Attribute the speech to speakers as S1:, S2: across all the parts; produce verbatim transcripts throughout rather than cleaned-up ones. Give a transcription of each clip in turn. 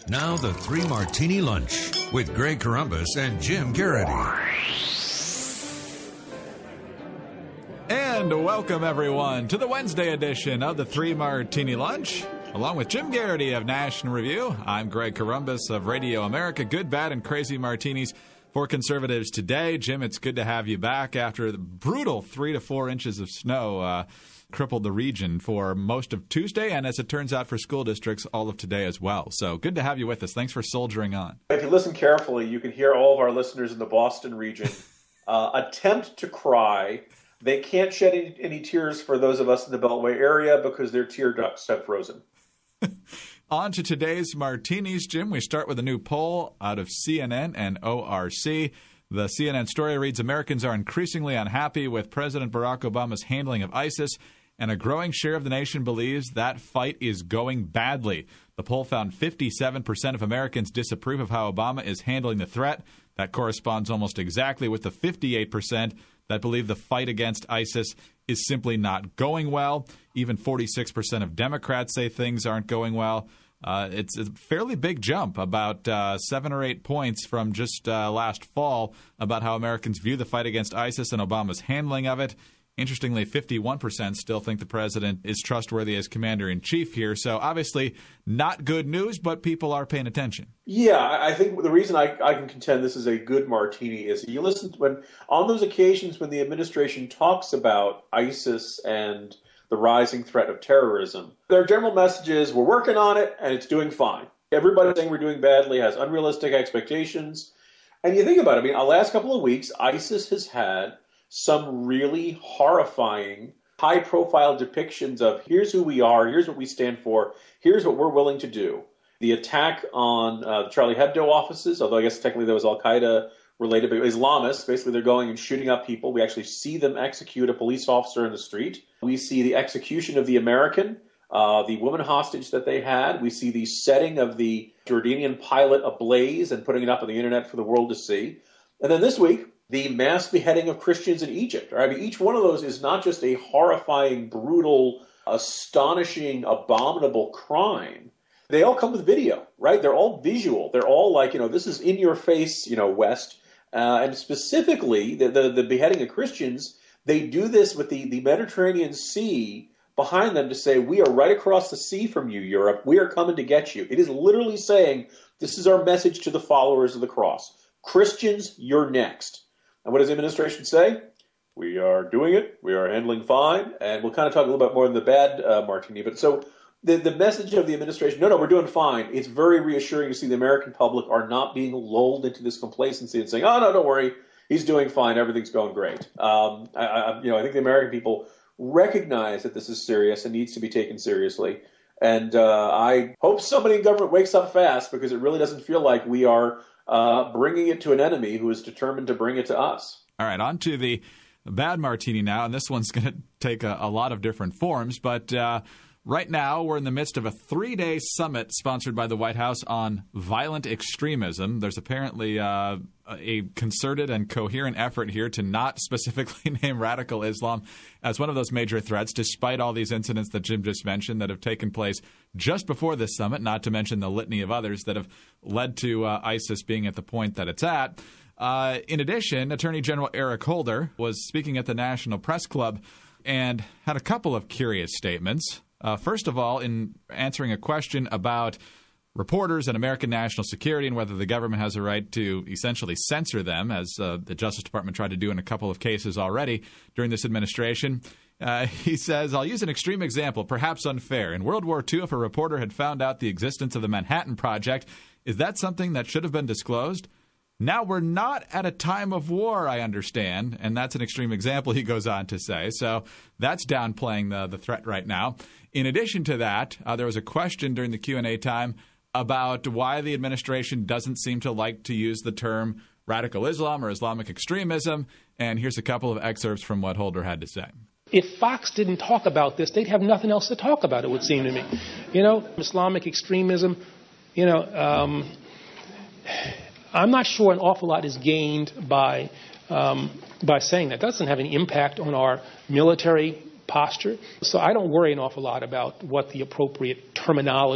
S1: Now the Three Martini Lunch with Greg Corombos and Jim Garrity.
S2: And welcome, everyone, to the Wednesday edition of the Three Martini Lunch. Along with Jim Garrity of National Review, I'm Greg Corombos of Radio America. Good, bad, and crazy martinis for conservatives today. Jim, it's good to have you back after the brutal three to four inches of snow uh, crippled the region for most of Tuesday, and as it turns out for school districts, all of today as well. So good to have you with us. Thanks for soldiering on.
S3: If you listen carefully, you can hear all of our listeners in the Boston region uh, attempt to cry. They can't shed any, any tears for those of us in the Beltway area because their tear ducts have frozen.
S2: On to today's martinis, Jim. We start with a new poll out of C N N and O R C. The C N N story reads, Americans are increasingly unhappy with President Barack Obama's handling of ISIS, and a growing share of the nation believes that fight is going badly. The poll found fifty-seven percent of Americans disapprove of how Obama is handling the threat. That corresponds almost exactly with the fifty-eight percent that believe the fight against ISIS is simply not going well. Even forty-six percent of Democrats say things aren't going well. Uh, it's a fairly big jump, about uh, seven or eight points from just uh, last fall, about how Americans view the fight against ISIS and Obama's handling of it. Interestingly, fifty-one percent still think the president is trustworthy as commander-in-chief here. So obviously not good news, but people are paying attention.
S3: Yeah, I think the reason I, I can contend this is a good martini is you listen to when on those occasions when the administration talks about ISIS and the rising threat of terrorism, their general message is we're working on it and it's doing fine. Everybody saying we're doing badly has unrealistic expectations. And you think about it, I mean, the last couple of weeks, ISIS has had some really horrifying, high-profile depictions of here's who we are, here's what we stand for, here's what we're willing to do. The attack on uh, the Charlie Hebdo offices, although I guess technically that was Al-Qaeda related, but Islamists, basically they're going and shooting up people. We actually see them execute a police officer in the street. We see the execution of the American, uh, the woman hostage that they had. We see the setting of the Jordanian pilot ablaze and putting it up on the internet for the world to see. And then this week, the mass beheading of Christians in Egypt. Right? I mean, each one of those is not just a horrifying, brutal, astonishing, abominable crime. They all come with video, right? They're all visual. They're all like, you know, this is in your face, you know, West. Uh, and specifically, the, the, the beheading of Christians, they do this with the, the Mediterranean Sea behind them to say, we are right across the sea from you, Europe. We are coming to get you. It is literally saying, this is our message to the followers of the cross. Christians, you're next. And what does the administration say? We are doing it. We are handling fine. And we'll kind of talk a little bit more in the bad uh, martini. But so the, the message of the administration, no, no, we're doing fine. It's very reassuring to see the American public are not being lulled into this complacency and saying, oh, no, don't worry. He's doing fine. Everything's going great. Um, I, I, you know, I think the American people recognize that this is serious and needs to be taken seriously. And uh, I hope somebody in government wakes up fast because it really doesn't feel like we are Uh, bringing it to an enemy who is determined to bring it to us.
S2: All right, on to the bad martini now, and this one's going to take a, a lot of different forms, but uh, right now we're in the midst of a three-day summit sponsored by the White House on violent extremism. There's apparently uh, a concerted and coherent effort here to not specifically name radical Islam as one of those major threats, despite all these incidents that Jim just mentioned that have taken place just before this summit, not to mention the litany of others that have led to uh, ISIS being at the point that it's at. Uh, in addition, Attorney General Eric Holder was speaking at the National Press Club and had a couple of curious statements. Uh, first of all, in answering a question about reporters and American national security and whether the government has a right to essentially censor them, as uh, the Justice Department tried to do in a couple of cases already during this administration. Uh, he says, I'll use an extreme example, perhaps unfair. In World War Two, if a reporter had found out the existence of the Manhattan Project, is that something that should have been disclosed? Now, we're not at a time of war, I understand, and that's an extreme example, he goes on to say. So that's downplaying the, the threat right now. In addition to that, uh, there was a question during the Q and A time about why the administration doesn't seem to like to use the term radical Islam or Islamic extremism, and here's a couple of excerpts from what Holder had to say.
S4: If Fox didn't talk about this, they'd have nothing else to talk about, it would seem to me. You know, Islamic extremism, you know, um, I'm not sure an awful lot is gained by um, by saying that. That doesn't have any impact on our military posture. So I don't worry an awful lot about what the appropriate terminology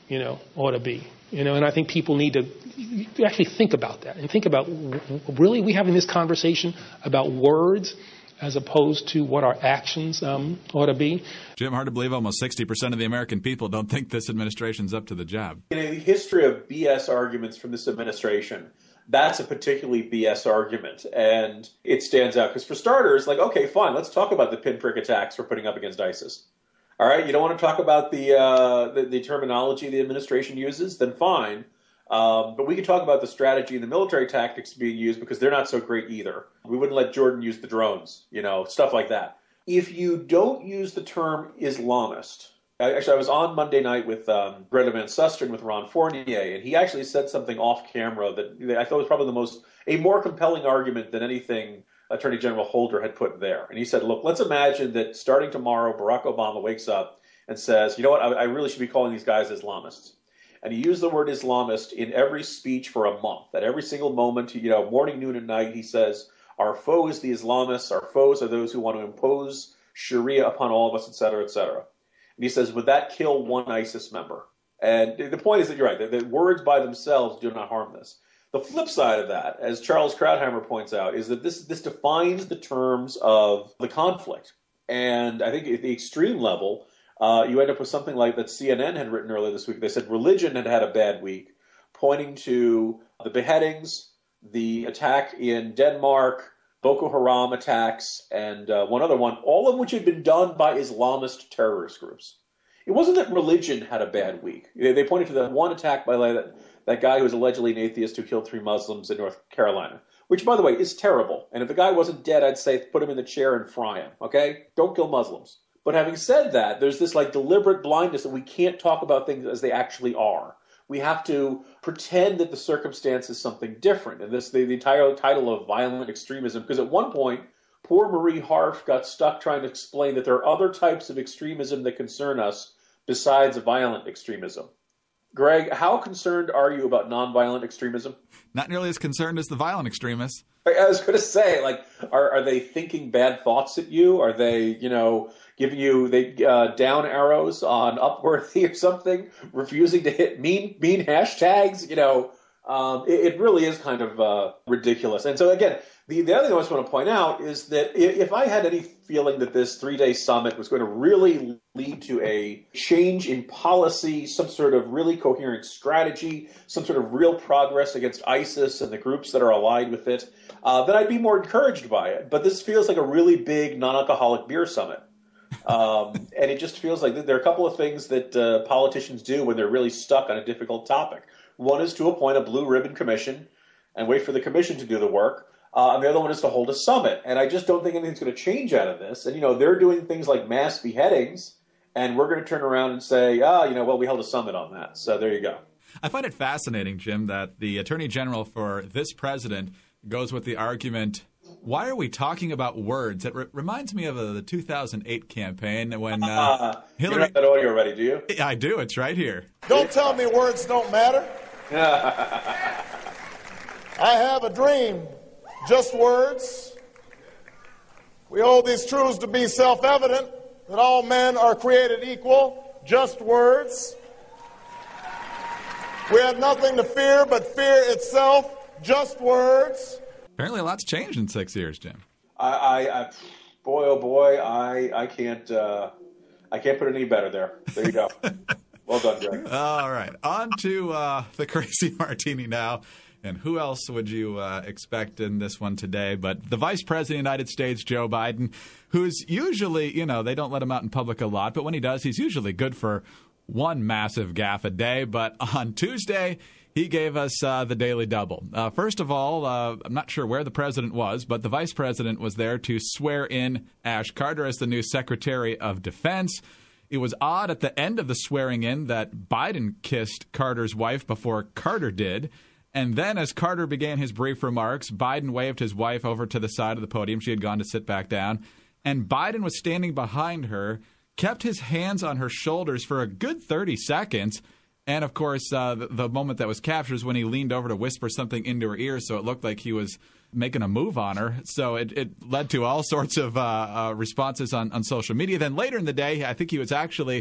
S4: you know, ought to be. You know, and I think people need to actually think about that and think about, really, we having this conversation about words as opposed to what our actions um, ought to be.
S2: Jim, hard to believe almost sixty percent of the American people don't think this administration's up to the job.
S3: In a history of B S arguments from this administration, that's a particularly B S argument, and it stands out. Because for starters, like, okay, fine, let's talk about the pinprick attacks we're putting up against ISIS. All right, you don't want to talk about the, uh, the, the terminology the administration uses? Then fine. Um, but we can talk about the strategy and the military tactics being used because they're not so great either. We wouldn't let Jordan use the drones, you know, stuff like that. If you don't use the term Islamist, actually I was on Monday night with um, Greta Van Susteren with Ron Fournier, and he actually said something off camera that I thought was probably the most, a more compelling argument than anything Attorney General Holder had put there. And he said, look, let's imagine that starting tomorrow, Barack Obama wakes up and says, you know what, I, I really should be calling these guys Islamists. And he used the word Islamist in every speech for a month. At every single moment, you know, morning, noon, and night, he says, our foe is the Islamists. Our foes are those who want to impose Sharia upon all of us, et cetera, et cetera. And he says, would that kill one ISIS member? And the point is that you're right, that, that words by themselves do not harm this. The flip side of that, as Charles Krauthammer points out, is that this, this defines the terms of the conflict. And I think at the extreme level, Uh, you end up with something like that C N N had written earlier this week. They said religion had had a bad week, pointing to the beheadings, the attack in Denmark, Boko Haram attacks, and uh, one other one, all of which had been done by Islamist terrorist groups. It wasn't that religion had a bad week. They pointed to that one attack by that, that guy who was allegedly an atheist who killed three Muslims in North Carolina, which, by the way, is terrible. And if the guy wasn't dead, I'd say put him in the chair and fry him, okay? Don't kill Muslims. But having said that, there's this like deliberate blindness that we can't talk about things as they actually are. We have to pretend that the circumstance is something different. And this the, the entire title of violent extremism, because at one point, poor Marie Harf got stuck trying to explain that there are other types of extremism that concern us besides violent extremism. Greg, how concerned are you about nonviolent extremism?
S2: Not nearly as concerned as the violent extremists.
S3: I was going to say, like, are are they thinking bad thoughts at you? Are they, you know, giving you they uh, down arrows on Upworthy or something? Refusing to hit mean mean hashtags? You know, um, it, it really is kind of uh, ridiculous. And so again, the the other thing I just want to point out is that if I had any feeling that this three day summit was going to really lead to a change in policy, some sort of really coherent strategy, some sort of real progress against ISIS and the groups that are allied with it, uh, then I'd be more encouraged by it. But this feels like a really big non-alcoholic beer summit. Um, and it just feels like there are a couple of things that uh, politicians do when they're really stuck on a difficult topic. One is to appoint a blue ribbon commission and wait for the commission to do the work. Uh, and the other one is to hold a summit. And I just don't think anything's going to change out of this. And, you know, they're doing things like mass beheadings, and we're going to turn around and say, ah, you know, well, we held a summit on that. So there you go.
S2: I find it fascinating, Jim, that the Attorney General for this president goes with the argument, why are we talking about words? It re- reminds me of uh, the two thousand eight campaign when uh,
S3: uh,
S2: Hillary...
S3: You have that audio ready, do you?
S2: I do. It's right here.
S5: Don't tell me words don't matter. I have a dream. Just words. We hold these truths to be self-evident, that all men are created equal. Just words. We have nothing to fear but fear itself. Just words.
S2: Apparently a lot's changed in six years, Jim.
S3: I, I, I boy, oh boy, I, I can't, uh, I can't put it any better there. There you go. Well done, Greg.
S2: All right, on to uh, the Crazy Martini now. And who else would you uh, expect in this one today but the Vice President of the United States, Joe Biden, who's usually, you know, they don't let him out in public a lot, but when he does, he's usually good for one massive gaffe a day. But on Tuesday, he gave us uh, the Daily Double. Uh, first of all, uh, I'm not sure where the president was, but the vice president was there to swear in Ash Carter as the new Secretary of Defense. It was odd at the end of the swearing in that Biden kissed Carter's wife before Carter did. And then as Carter began his brief remarks, Biden waved his wife over to the side of the podium. She had gone to sit back down. And Biden was standing behind her, kept his hands on her shoulders for a good thirty seconds. And, of course, uh, the, the moment that was captured is when he leaned over to whisper something into her ear, so it looked like he was making a move on her. So it, it led to all sorts of uh, uh, responses on, on social media. Then later in the day, I think he was actually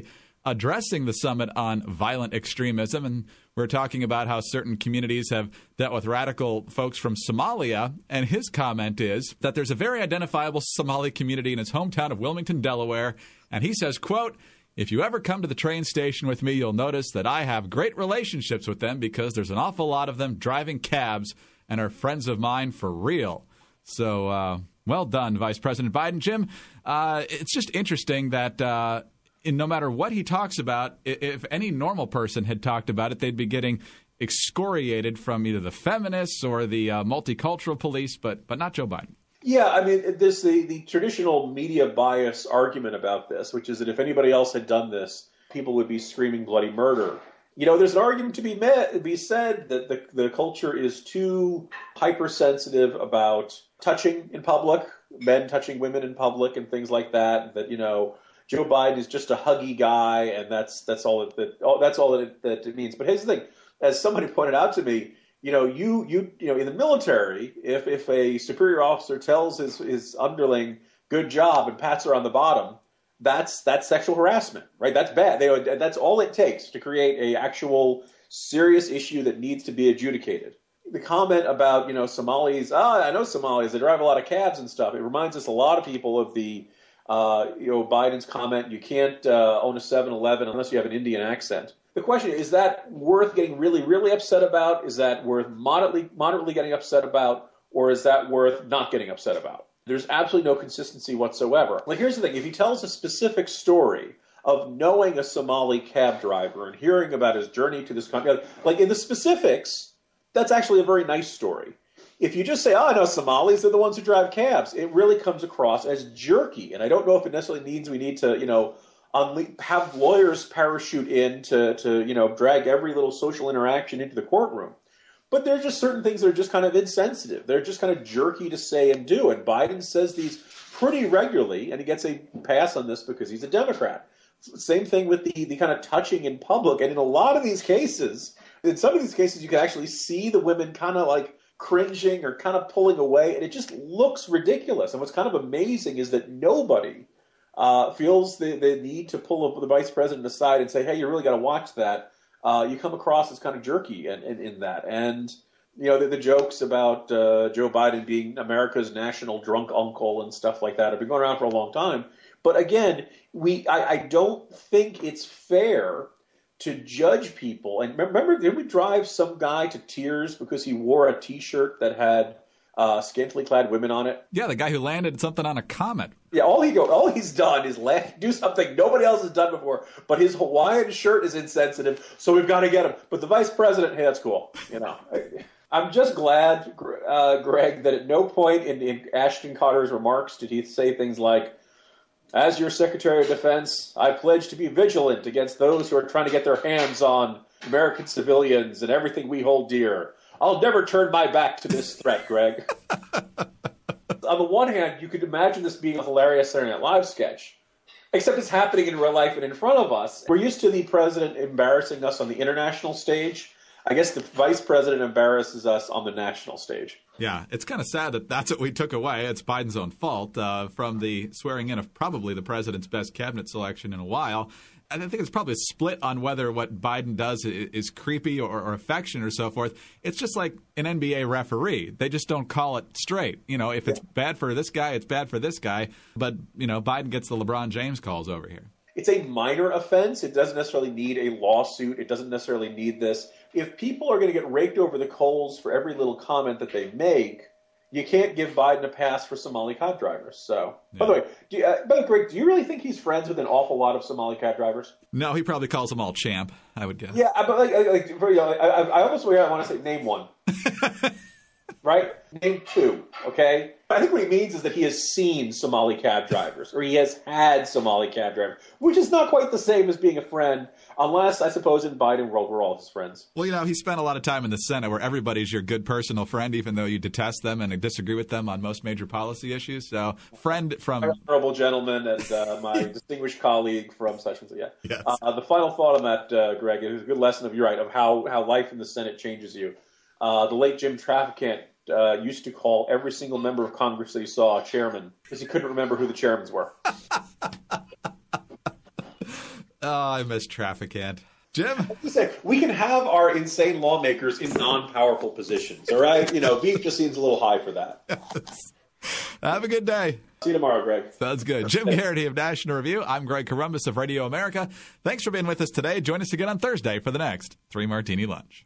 S2: addressing the summit on violent extremism. And we're talking about how certain communities have dealt with radical folks from Somalia. And his comment is that there's a very identifiable Somali community in his hometown of Wilmington, Delaware. And he says, quote, "If you ever come to the train station with me, you'll notice that I have great relationships with them because there's an awful lot of them driving cabs and are friends of mine for real." So, uh, well done, Vice President Biden. Jim, uh, it's just interesting that uh, in no matter what he talks about, if any normal person had talked about it, they'd be getting excoriated from either the feminists or the uh, multicultural police, but but not Joe Biden.
S3: Yeah, I mean, there's the, the traditional media bias argument about this, which is that if anybody else had done this, people would be screaming bloody murder. You know, there's an argument to be met, be said that the, the culture is too hypersensitive about touching in public, men touching women in public and things like that, that, you know, Joe Biden is just a huggy guy, and that's that's all it, that oh, that's all that it, that it means. But here's the thing: as somebody pointed out to me, you know, you you you know, in the military, if if a superior officer tells his his underling "good job" and pats her on the bottom, that's that's sexual harassment, right? That's bad. They, that's all it takes to create a actual serious issue that needs to be adjudicated. The comment about, you know, Somalis, ah, I know Somalis, they drive a lot of cabs and stuff. It reminds us a lot of people of the Uh, you know, Biden's comment, you can't uh, own a seven eleven unless you have an Indian accent. The question is, is that worth getting really, really upset about? Is that worth moderately, moderately getting upset about? Or is that worth not getting upset about? There's absolutely no consistency whatsoever. Like, here's the thing. If he tells a specific story of knowing a Somali cab driver and hearing about his journey to this country, like in the specifics, that's actually a very nice story. If you just say, oh, I know Somalis, they're the ones who drive cabs, it really comes across as jerky. And I don't know if it necessarily means we need to, you know, unle- have lawyers parachute in to, to, you know, drag every little social interaction into the courtroom. But there are just certain things that are just kind of insensitive. They're just kind of jerky to say and do. And Biden says these pretty regularly, and he gets a pass on this because he's a Democrat. Same thing with the, the kind of touching in public. And in a lot of these cases, in some of these cases, you can actually see the women kind of like cringing or kind of pulling away, and it just looks ridiculous. And what's kind of amazing is that nobody uh, feels the, the need to pull up the vice president aside and say, hey, you really got to watch that. Uh, you come across as kind of jerky in, in, in that. And, you know, the, the jokes about uh, Joe Biden being America's national drunk uncle and stuff like that have been going around for a long time. But again, we I, I don't think it's fair to judge people. And remember, did we drive some guy to tears because he wore a T-shirt that had uh, scantily clad women on it?
S2: Yeah, the guy who landed something on a comet.
S3: Yeah, all he go, all he's done is land, do something nobody else has done before. But his Hawaiian shirt is insensitive, so we've got to get him. But the vice president, hey, that's cool. You know, I'm just glad, uh, Greg, that at no point in, in Ashton Carter's remarks did he say things like, "As your Secretary of Defense, I pledge to be vigilant against those who are trying to get their hands on American civilians and everything we hold dear. I'll never turn my back to this threat, Greg." On the one hand, you could imagine this being a hilarious Saturday Night Live sketch, except it's happening in real life and in front of us. We're used to the president embarrassing us on the international stage. I guess the vice president embarrasses us on the national stage.
S2: Yeah, it's kind of sad that that's what we took away. It's Biden's own fault uh, from the swearing in of probably the president's best cabinet selection in a while. And I think it's probably a split on whether what Biden does is creepy or, or affectionate or so forth. It's just like an N B A referee. They just don't call it straight. You know, if it's yeah. bad for this guy, it's bad for this guy. But, you know, Biden gets the LeBron James calls over here.
S3: It's a minor offense. It doesn't necessarily need a lawsuit. It doesn't necessarily need this. If people are going to get raked over the coals for every little comment that they make, you can't give Biden a pass for Somali cab drivers. So, yeah. by the way, do you, uh, by the way, do you really think he's friends with an awful lot of Somali cab drivers?
S2: No, he probably calls them all champ, I would guess.
S3: Yeah, but like, like, like I, I, I almost I want to say name one. Right? Name two, okay? I think what he means is that he has seen Somali cab drivers, or he has had Somali cab drivers, which is not quite the same as being a friend, unless, I suppose, in Biden world, we're all his friends.
S2: Well, you know, he spent a lot of time in the Senate where everybody's your good personal friend, even though you detest them and disagree with them on most major policy issues. So, friend from...
S3: Honorable gentleman and uh, my distinguished colleague from such and such, yeah.
S2: Yes.
S3: Uh, the final thought on that, uh, Greg, is a good lesson of, you're right, of how, how life in the Senate changes you. Uh, the late Jim Traficant uh, used to call every single member of Congress that he saw a chairman because he couldn't remember who the chairmans were.
S2: Oh, I miss Traficant. Jim?
S3: Say, we can have our insane lawmakers in non-powerful positions, all right? You know, beef just seems a little high for that.
S2: Have a good day.
S3: See you tomorrow, Greg.
S2: Sounds good. Jim Garrity of National Review. I'm Greg Corombos of Radio America. Thanks for being with us today. Join us again on Thursday for the next Three Martini Lunch.